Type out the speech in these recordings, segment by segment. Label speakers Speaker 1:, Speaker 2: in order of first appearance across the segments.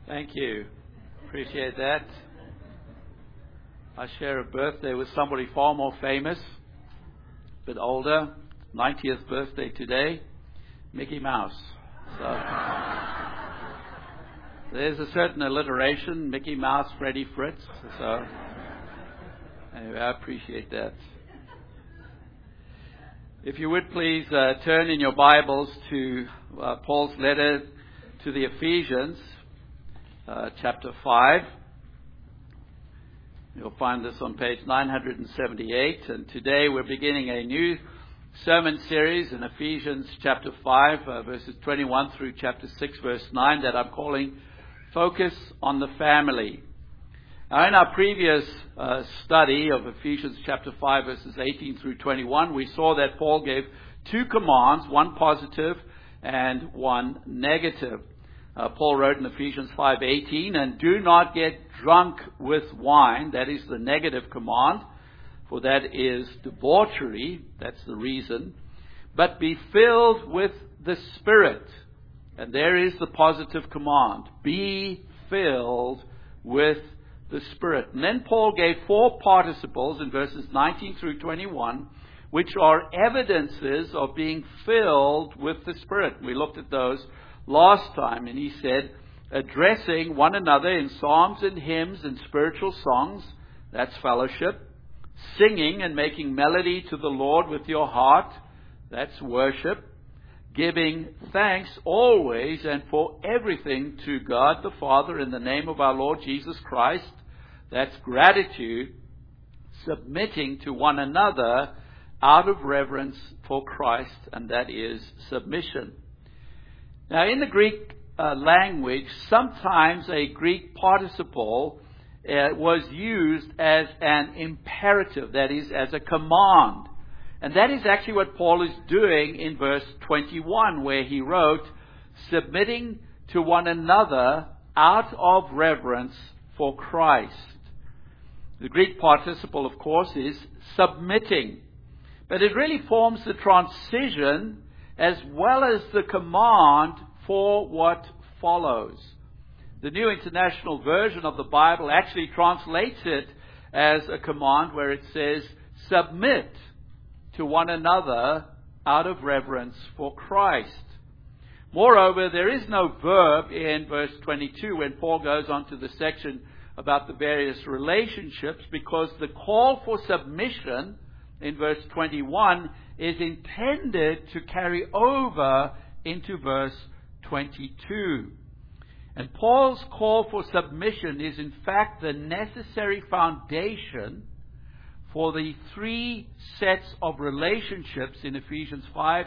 Speaker 1: Thank you. Appreciate that. I share a birthday with somebody far more famous, a bit older. 90th birthday today, Mickey Mouse. So there's a certain alliteration, Mickey Mouse, Freddie Fritz. So anyway, I appreciate that. If you would please turn in your Bibles to Paul's letter to the Ephesians, chapter 5. You'll find this on page 978. And today we're beginning a new sermon series in Ephesians chapter 5, verses 21 through chapter 6, verse 9, that I'm calling Focus on the Family. Now, in our previous study of Ephesians chapter 5, verses 18 through 21, we saw that Paul gave two commands, one positive and one negative. Paul wrote in Ephesians 5:18, "And do not get drunk with wine," that is the negative command, for that is debauchery, that's the reason, "but be filled with the Spirit." And there is the positive command, be filled with the Spirit. And then Paul gave four participles in verses 19 through 21, which are evidences of being filled with the Spirit. We looked at those last time, and he said, addressing one another in psalms and hymns and spiritual songs, that's fellowship. Singing and making melody to the Lord with your heart, that's worship. Giving thanks always and for everything to God the Father in the name of our Lord Jesus Christ, that's gratitude. Submitting to one another out of reverence for Christ, and that is submission. Now, in the Greek language, sometimes a Greek participle was used as an imperative, that is, as a command. And that is actually what Paul is doing in verse 21, where he wrote, submitting to one another out of reverence for Christ. The Greek participle, of course, is submitting. But it really forms the transition as well as the command for what follows. The New International Version of the Bible actually translates it as a command where it says, submit to one another out of reverence for Christ. Moreover, there is no verb in verse 22 when Paul goes on to the section about the various relationships, because the call for submission in verse 21 is intended to carry over into verse 22. And Paul's call for submission is in fact the necessary foundation for the three sets of relationships in Ephesians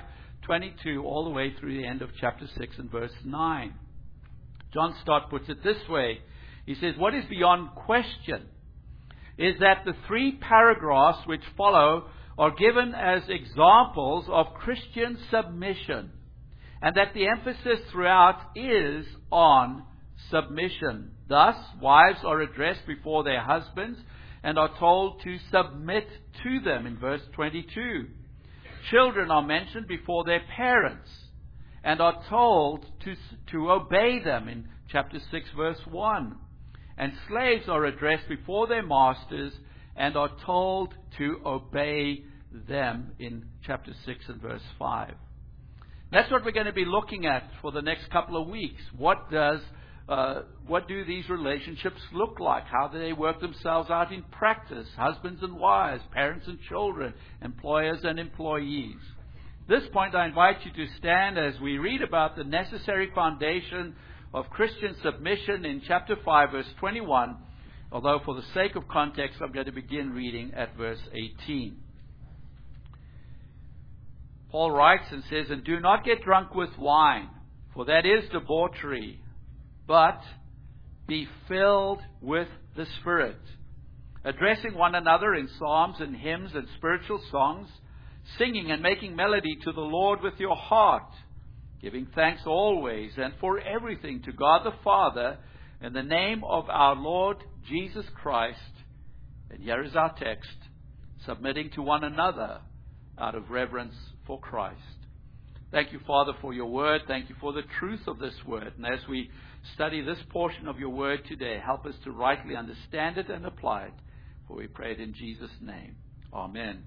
Speaker 1: 5:22 all the way through the end of chapter 6 and verse 9. John Stott puts it this way. He says, what is beyond question is that the three paragraphs which follow are given as examples of Christian submission, and that the emphasis throughout is on submission. Thus, wives are addressed before their husbands and are told to submit to them in verse 22. Children are mentioned before their parents and are told to obey them in chapter 6, verse 1. And slaves are addressed before their masters and are told to obey them in chapter 6 and verse 5. That's what we're going to be looking at for the next couple of weeks. What do these relationships look like? How do they work themselves out in practice? Husbands and wives, parents and children, employers and employees. At this point, I invite you to stand as we read about the necessary foundation of Christian submission in chapter 5, verse 21. Although for the sake of context, I'm going to begin reading at verse 18. Paul writes and says, "And do not get drunk with wine, for that is debauchery, but be filled with the Spirit, addressing one another in psalms and hymns and spiritual songs, singing and making melody to the Lord with your heart, giving thanks always and for everything to God the Father in the name of our Lord Jesus Christ." And here is our text, submitting to one another out of reverence for Christ. Thank you, Father, for your word. Thank you for the truth of this word. And as we study this portion of your word today, help us to rightly understand it and apply it. For we pray it in Jesus' name. Amen.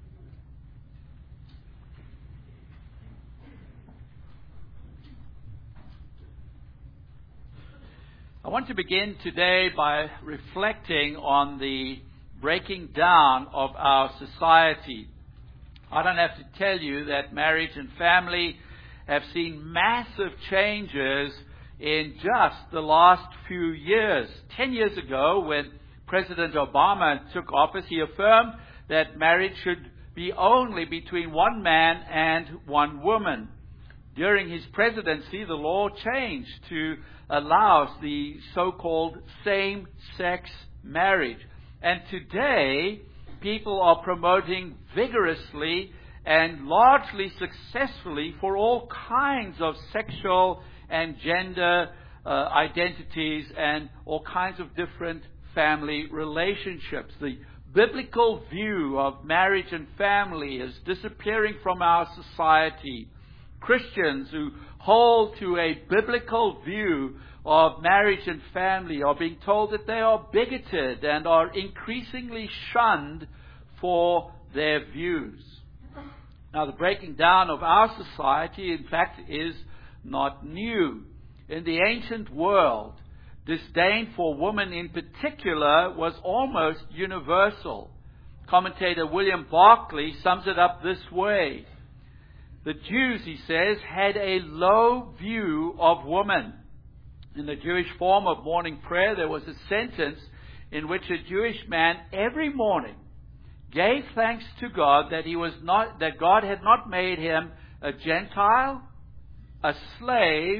Speaker 1: I want to begin today by reflecting on the breaking down of our society. I don't have to tell you that marriage and family have seen massive changes in just the last few years. 10 years ago, when President Obama took office, he affirmed that marriage should be only between one man and one woman. During his presidency, the law changed to allow the so-called same-sex marriage. And today, people are promoting vigorously and largely successfully for all kinds of sexual and gender identities and all kinds of different family relationships. The biblical view of marriage and family is disappearing from our society. Christians who hold to a biblical view of marriage and family are being told that they are bigoted and are increasingly shunned for their views. Now, the breaking down of our society, in fact, is not new. In the ancient world, disdain for women in particular was almost universal. Commentator William Barclay sums it up this way. The Jews, he says, had a low view of woman. In the Jewish form of morning prayer, there was a sentence in which a Jewish man every morning gave thanks to God that God had not made him a Gentile, a slave,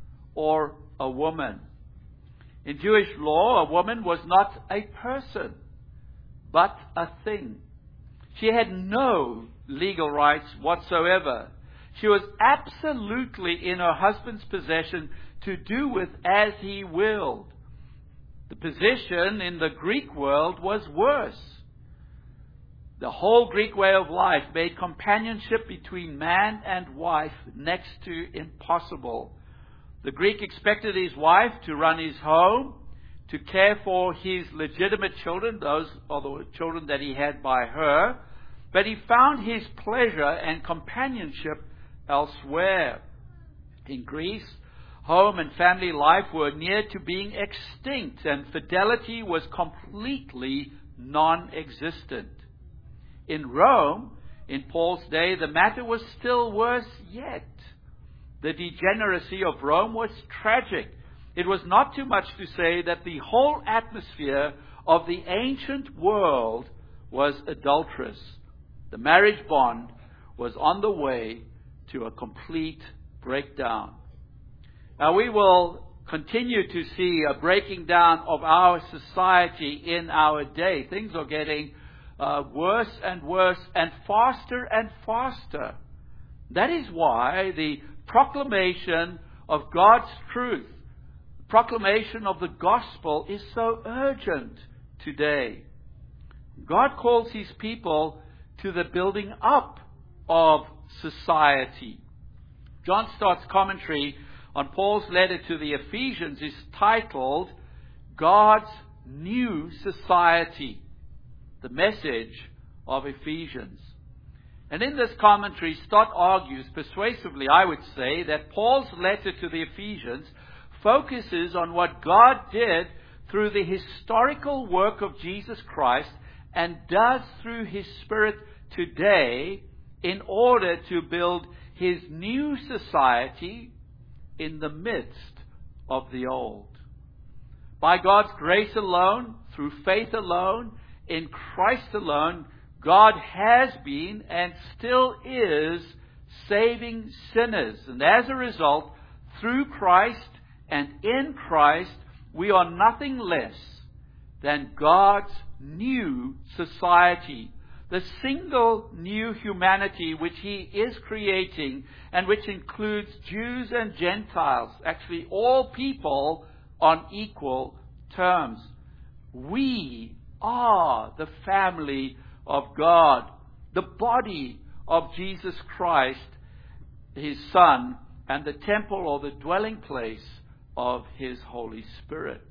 Speaker 1: or a woman. In Jewish law, a woman was not a person, but a thing. She had no legal rights whatsoever. She was absolutely in her husband's possession to do with as he willed. The position in the Greek world was worse. The whole Greek way of life made companionship between man and wife next to impossible. The Greek expected his wife to run his home, to care for his legitimate children, those are the children that he had by her, but he found his pleasure and companionship elsewhere. In Greece, home and family life were near to being extinct, and fidelity was completely non-existent. In Rome, in Paul's day, the matter was still worse yet. The degeneracy of Rome was tragic. It was not too much to say that the whole atmosphere of the ancient world was adulterous. The marriage bond was on the way to a complete breakdown. Now, we will continue to see a breaking down of our society in our day. Things are getting worse and worse and faster. That is why the proclamation of God's truth, the proclamation of the gospel, is so urgent today. God calls his people to the building up of society. John Stott's commentary on Paul's letter to the Ephesians is titled, God's New Society, the message of Ephesians. And in this commentary, Stott argues persuasively, I would say, that Paul's letter to the Ephesians focuses on what God did through the historical work of Jesus Christ and does through his Spirit today in order to build his new society in the midst of the old. By God's grace alone, through faith alone, in Christ alone, God has been and still is saving sinners. And as a result, through Christ and in Christ, we are nothing less than God's new society, the single new humanity which he is creating and which includes Jews and Gentiles, actually all people on equal terms. We are the family of God, the body of Jesus Christ, his Son and the temple or the dwelling place of his Holy Spirit.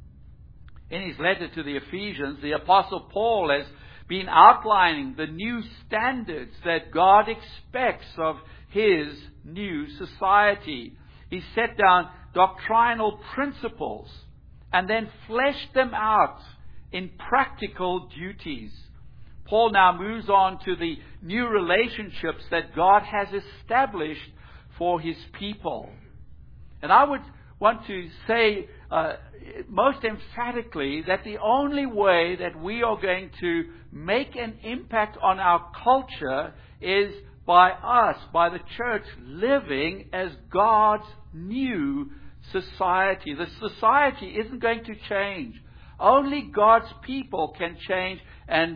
Speaker 1: In his letter to the Ephesians, the Apostle Paul has been outlining the new standards that God expects of his new society. He set down doctrinal principles and then fleshed them out in practical duties. Paul now moves on to the new relationships that God has established for his people. And I would want to say most emphatically that the only way that we are going to make an impact on our culture is by us, by the church, living as God's new society. The society isn't going to change. Only God's people can change and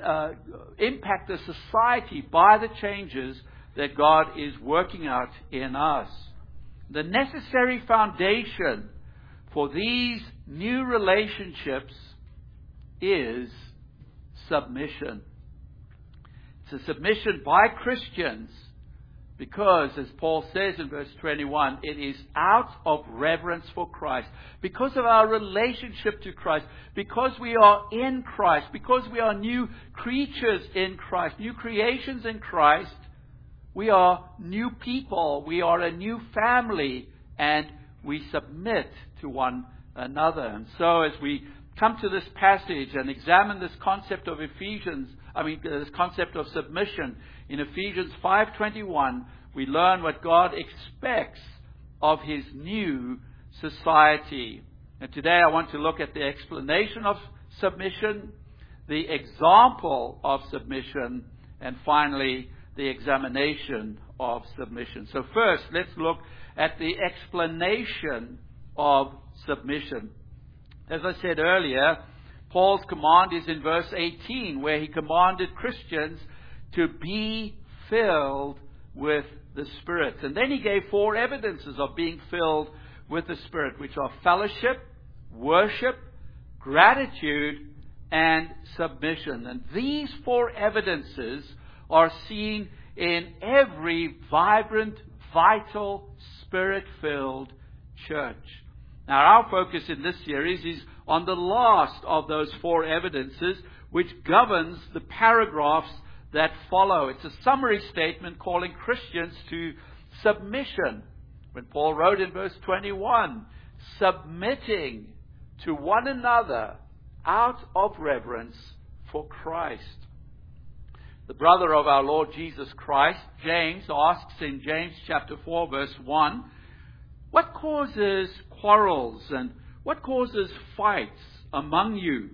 Speaker 1: impact the society by the changes that God is working out in us. The necessary foundation for these new relationships is submission. It's a submission by Christians because, as Paul says in verse 21, it is out of reverence for Christ. Because of our relationship to Christ, because we are in Christ, because we are new creatures in Christ, new creations in Christ, we are new people, we are a new family, and we submit to one another. And so as we come to this passage and examine this concept of this concept of submission in Ephesians 5:21, we learn what God expects of his new society. And today I want to look at the explanation of submission, the example of submission, and finally the examination of submission. So first, let's look at the explanation of submission. As I said earlier, Paul's command is in verse 18, where he commanded Christians to be filled with the Spirit. And then he gave 4 evidences of being filled with the Spirit, which are fellowship, worship, gratitude, and submission. And these 4 evidences are seen in every vibrant, vital, Spirit-filled church. Now, our focus in this series is on the last of those 4 evidences, which governs the paragraphs that follow. It's a summary statement calling Christians to submission. When Paul wrote in verse 21, submitting to one another out of reverence for Christ. The brother of our Lord Jesus Christ, James, asks in James chapter 4, verse 1, what causes quarrels and what causes fights among you?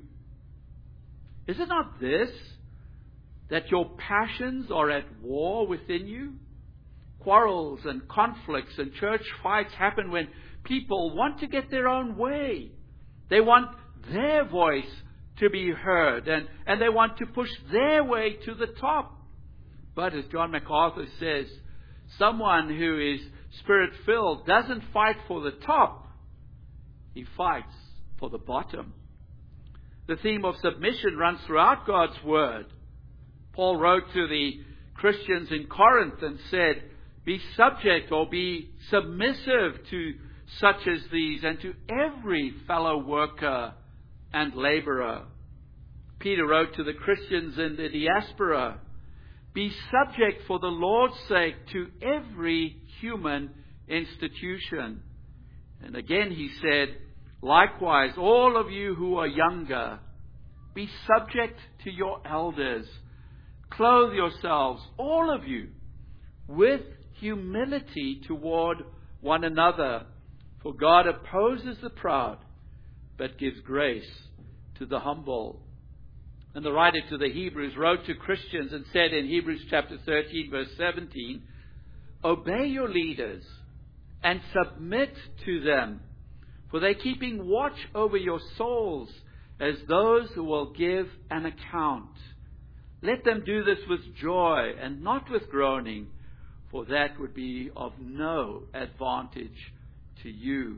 Speaker 1: Is it not this, that your passions are at war within you? Quarrels and conflicts and church fights happen when people want to get their own way. They want their voice to be heard, and they want to push their way to the top. But as John MacArthur says, someone who is Spirit-filled doesn't fight for the top. He fights for the bottom. The theme of submission runs throughout God's Word. Paul wrote to the Christians in Corinth and said, be subject or be submissive to such as these and to every fellow worker and laborer. Peter wrote to the Christians in the diaspora, be subject for the Lord's sake to every human institution. And again he said, likewise, all of you who are younger, be subject to your elders. Clothe yourselves, all of you, with humility toward one another. For God opposes the proud, but gives grace to the humble. And the writer to the Hebrews wrote to Christians and said in Hebrews chapter 13, verse 17, obey your leaders and submit to them, for they're keeping watch over your souls as those who will give an account. Let them do this with joy and not with groaning, for that would be of no advantage to you.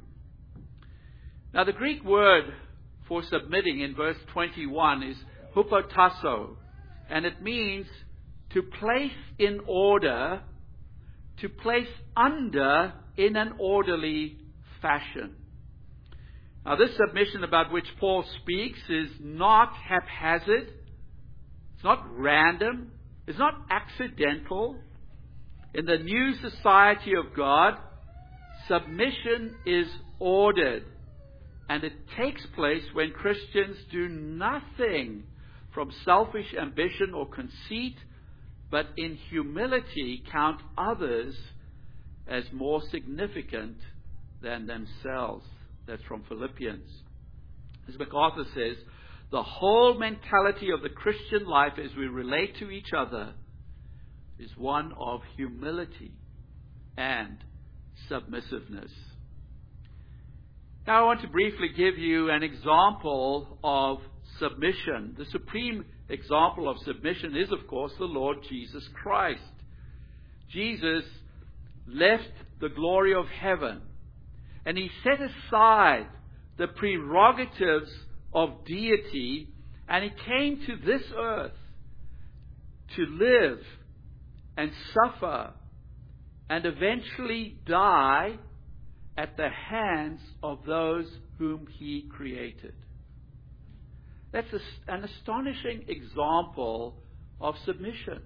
Speaker 1: Now the Greek word for submitting in verse 21 is hupotasso, and it means to place in order, to place under in an orderly fashion. Now, this submission about which Paul speaks is not haphazard. It's not random. It's not accidental. In the new society of God, submission is ordered. And it takes place when Christians do nothing from selfish ambition or conceit, but in humility count others as more significant than themselves. That's from Philippians. As MacArthur says, the whole mentality of the Christian life as we relate to each other is one of humility and submissiveness. Now I want to briefly give you an example of submission. The supreme example of submission is, of course, the Lord Jesus Christ. Jesus left the glory of heaven and he set aside the prerogatives of deity, and he came to this earth to live and suffer and eventually die at the hands of those whom he created. That's an astonishing example of submission.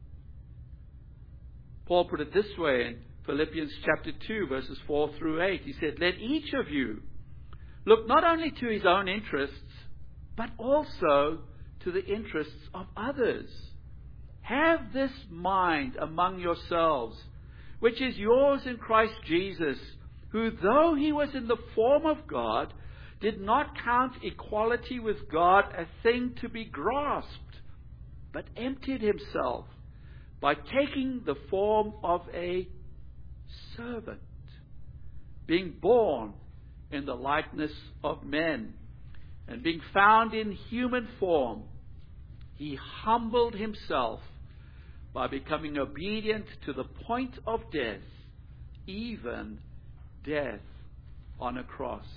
Speaker 1: Paul put it this way in Philippians chapter 2, verses 4 through 8. He said, "Let each of you look not only to his own interests, but also to the interests of others. Have this mind among yourselves, which is yours in Christ Jesus, who, though he was in the form of God, did not count equality with God a thing to be grasped, but emptied himself by taking the form of a servant, being born in the likeness of men, and being found in human form, he humbled himself by becoming obedient to the point of death, even death on a cross."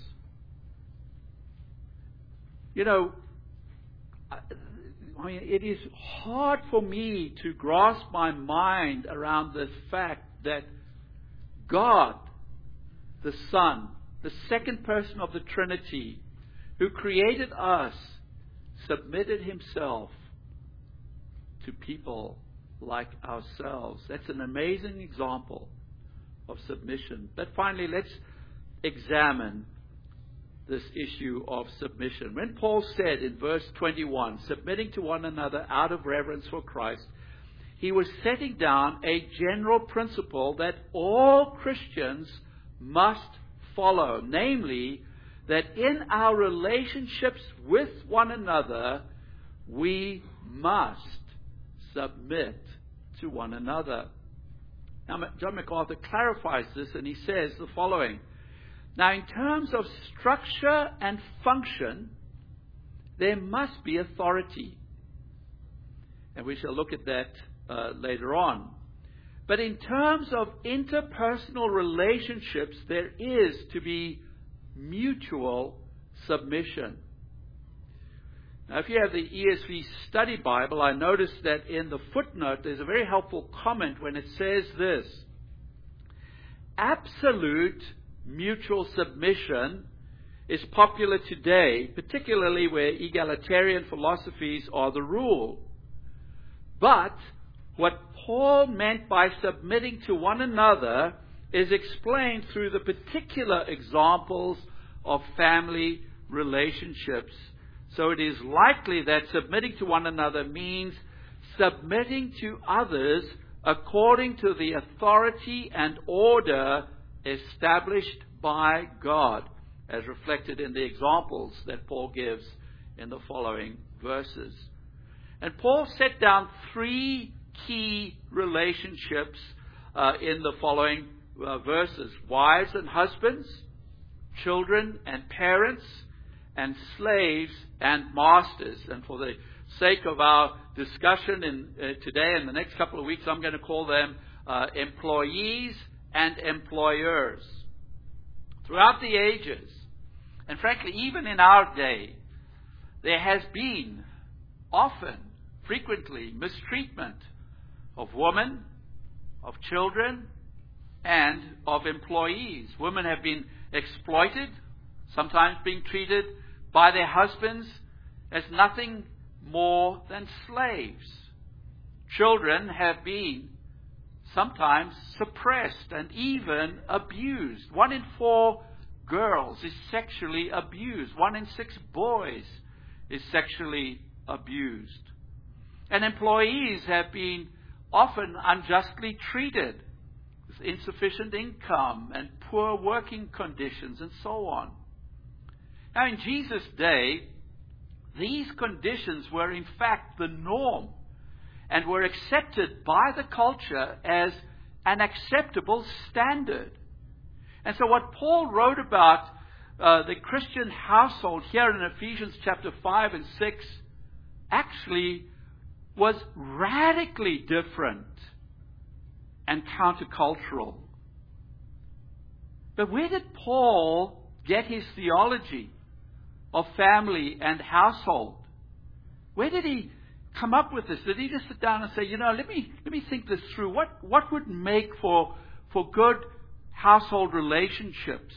Speaker 1: You know, I mean, it is hard for me to grasp my mind around the fact that God, the Son, the second person of the Trinity, who created us, submitted himself to people like ourselves. That's an amazing example of submission. But finally, let's examine this issue of submission. When Paul said in verse 21, submitting to one another out of reverence for Christ, he was setting down a general principle that all Christians must follow, namely, that in our relationships with one another, we must submit to one another. Now, John MacArthur clarifies this, and he says the following. Now, in terms of structure and function, there must be authority. And we shall look at that later on. But in terms of interpersonal relationships, there is to be mutual submission. Now, if you have the ESV Study Bible, I noticed that in the footnote there's a very helpful comment when it says this: absolute mutual submission is popular today, particularly where egalitarian philosophies are the rule. But what Paul meant by submitting to one another is explained through the particular examples of family relationships. So it is likely that submitting to one another means submitting to others according to the authority and order established by God, as reflected in the examples that Paul gives in the following verses. And Paul set down three key relationships in the following verses: wives and husbands, children and parents, and slaves and masters. And for the sake of our discussion today and the next couple of weeks, I'm going to call them employees and employers. Throughout the ages, and frankly even in our day, there has been often, frequently, mistreatment of women, of children, and of employees. Women have been exploited, sometimes being treated by their husbands as nothing more than slaves. Children have been sometimes suppressed and even abused. 1 in 4 girls is sexually abused. 1 in 6 boys is sexually abused. And employees have been often unjustly treated with insufficient income and poor working conditions and so on. Now, in Jesus' day, these conditions were in fact the norm and were accepted by the culture as an acceptable standard. And so what Paul wrote about the Christian household here in Ephesians chapter 5 and 6 actually was radically different and countercultural. But where did Paul get his theology of family and household? Where did he come up with this? Did he just sit down and say, let me think this through. What would make for good household relationships?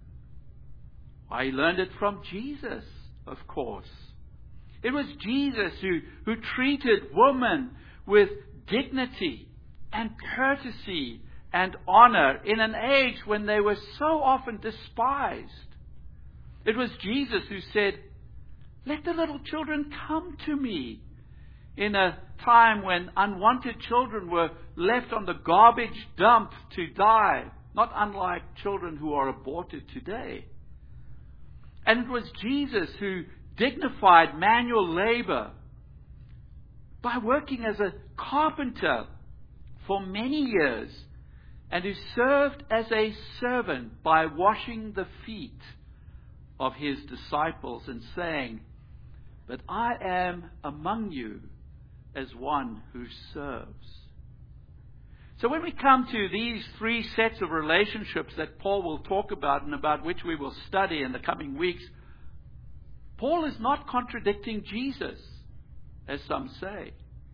Speaker 1: Well, he learned it from Jesus, of course. It was Jesus who treated women with dignity and courtesy and honor in an age when they were so often despised. It was Jesus who said, "Let the little children come to me," in a time when unwanted children were left on the garbage dump to die, not unlike children who are aborted today. And it was Jesus who dignified manual labor by working as a carpenter for many years, and who served as a servant by washing the feet of his disciples and saying, "But I am among you as one who serves." So when we come to these 3 sets of relationships that Paul will talk about and about which we will study in the coming weeks, Paul is not contradicting Jesus, as some say.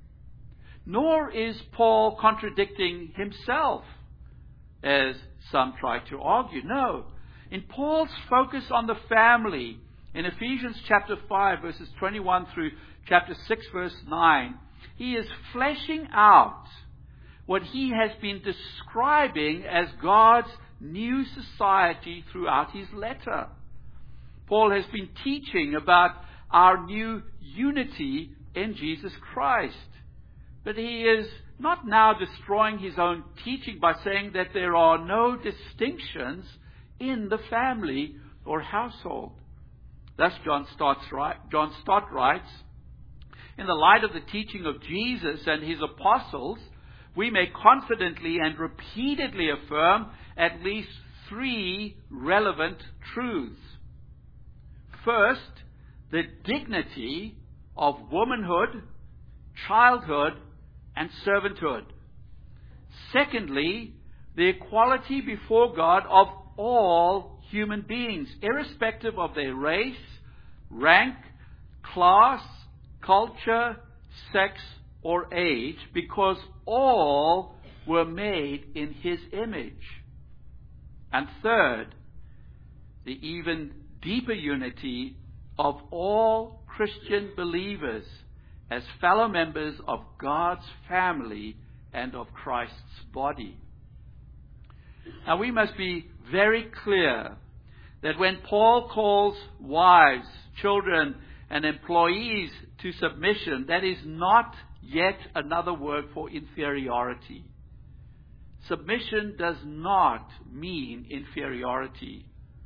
Speaker 1: Nor is Paul contradicting himself, as some try to argue. No. In Paul's focus on the family, in Ephesians chapter 5, verses 21 through chapter 6, verse 9, he is fleshing out what he has been describing as God's new society throughout his letter. Paul has been teaching about our new unity in Jesus Christ. But he is not now destroying his own teaching by saying that there are no distinctions in the family or household. Thus John Stott writes, "In the light of the teaching of Jesus and his apostles, we may confidently and repeatedly affirm at least 3 relevant truths. First, the dignity of womanhood, childhood, and servanthood. Secondly, the equality before God of all human beings, irrespective of their race, rank, class, culture, sex, or age, because all were made in his image. And third, the even deeper unity of all Christian believers as fellow members of God's family and of Christ's body." Now we must be very clear that when Paul calls wives, children, and employees to submission, that is not yet another word for inferiority. Submission does not mean inferiority.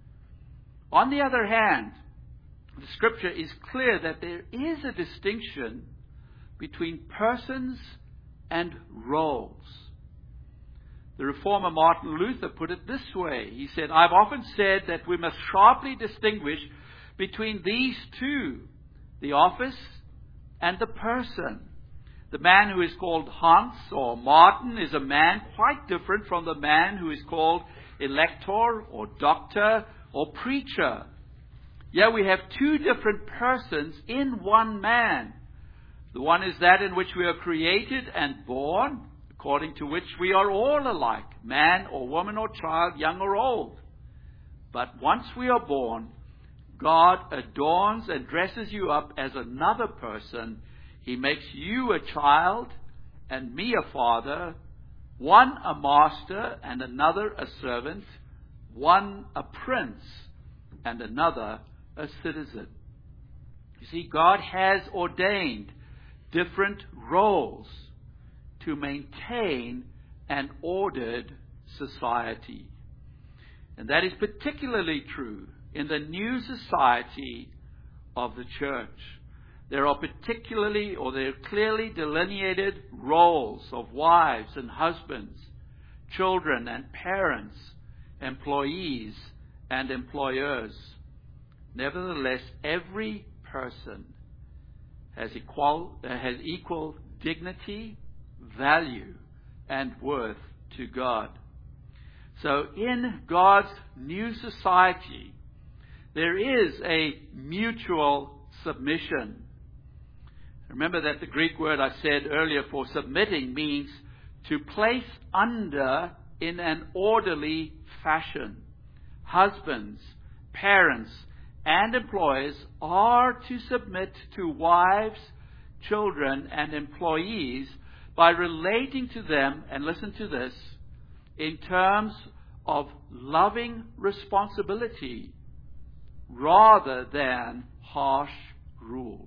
Speaker 1: On the other hand, the Scripture is clear that there is a distinction between persons and roles. The reformer Martin Luther put it this way. He said, "I've often said that we must sharply distinguish between these 2, the office and the person. The man who is called Hans or Martin is a man quite different from the man who is called elector or doctor or preacher. Here we have 2 different persons in one man. The one is that in which we are created and born, according to which we are all alike, man or woman or child, young or old. But once we are born, God adorns and dresses you up as another person. He makes you a child and me a father, one a master and another a servant, one a prince and another a citizen. You see, God has ordained different roles to maintain an ordered society. And that is particularly true in the new society of the church. There are clearly delineated roles of wives and husbands, children and parents, employees and employers. Nevertheless, every person has equal dignity, value, and worth to God. So in God's new society, there is a mutual submission. Remember that the Greek word I said earlier for submitting means to place under in an orderly fashion. Husbands, parents, and employers are to submit to wives, children, and employees by relating to them, and listen to this, in terms of loving responsibility rather than harsh rule.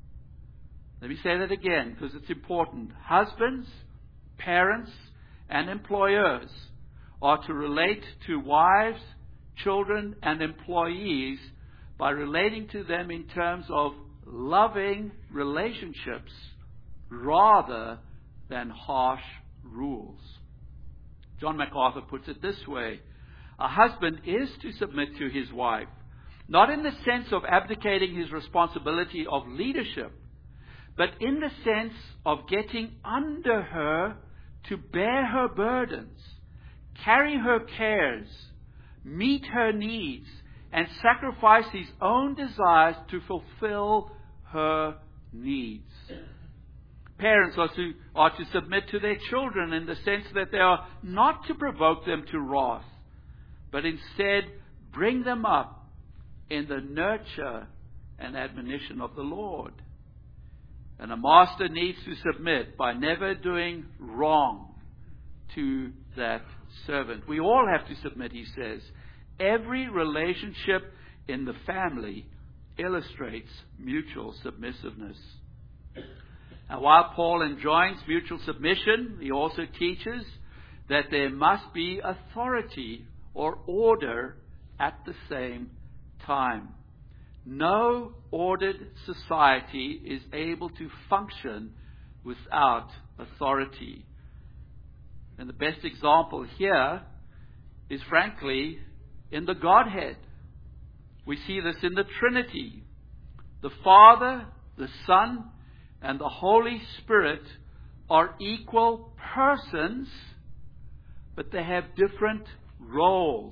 Speaker 1: Let me say that again because it's important. Husbands, parents, and employers are to relate to wives, children, and employees by relating to them in terms of loving relationships rather than harsh rules. John MacArthur puts it this way: a husband is to submit to his wife, not in the sense of abdicating his responsibility of leadership, but in the sense of getting under her to bear her burdens, carry her cares, meet her needs, and sacrifice his own desires to fulfill her needs. Parents are to submit to their children in the sense that they are not to provoke them to wrath, but instead bring them up in the nurture and admonition of the Lord. And a master needs to submit by never doing wrong to that servant. We all have to submit, he says. Every relationship in the family illustrates mutual submissiveness. Now, while Paul enjoins mutual submission, he also teaches that there must be authority or order at the same time. No ordered society is able to function without authority. And the best example here is, frankly, in the Godhead. We see this in the Trinity. The Father, the Son, and the Holy Spirit are equal persons, but they have different roles.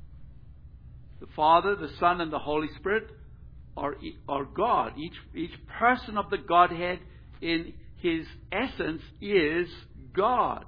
Speaker 1: The Father, the Son, and the Holy Spirit are God. Each person of the Godhead in his essence is God.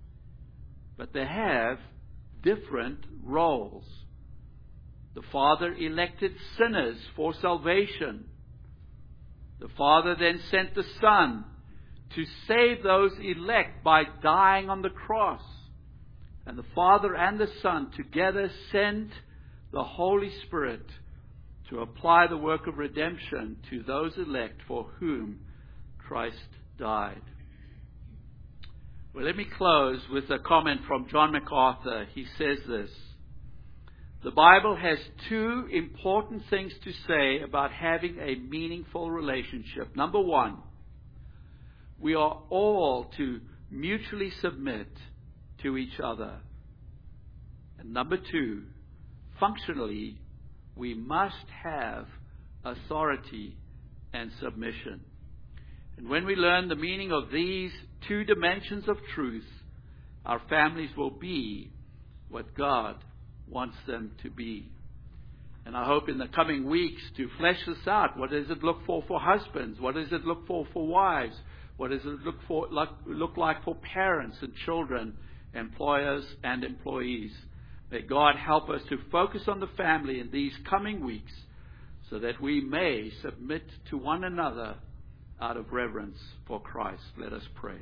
Speaker 1: But they have different roles. The Father elected sinners for salvation. The Father then sent the Son to save those elect by dying on the cross. And the Father and the Son together sent the Holy Spirit to apply the work of redemption to those elect for whom Christ died. Well, let me close with a comment from John MacArthur. He says this: the Bible has two important things to say about having a meaningful relationship. Number one, we are all to mutually submit to each other. And number two, functionally, we must have authority and submission. And when we learn the meaning of these two dimensions of truth, our families will be what God wants them to be. And I hope in the coming weeks to flesh this out. What does it look for husbands? What does it look for wives? What does it look like for parents and children, employers and employees? May God help us to focus on the family in these coming weeks so that we may submit to one another out of reverence for Christ. Let us pray.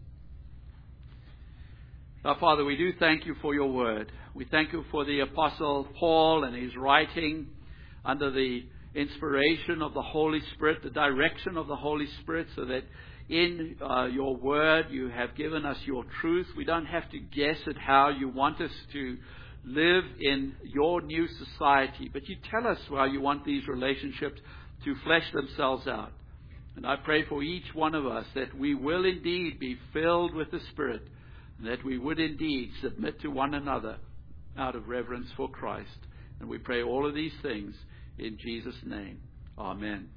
Speaker 1: Now, Father, we do thank you for your word. We thank you for the Apostle Paul and his writing under the inspiration of the Holy Spirit, the direction of the Holy Spirit, so that in your word you have given us your truth. We don't have to guess at how you want us to live in your new society, but you tell us how you want these relationships to flesh themselves out. And I pray for each one of us that we will indeed be filled with the Spirit, and that we would indeed submit to one another out of reverence for Christ. And we pray all of these things in Jesus' name. Amen.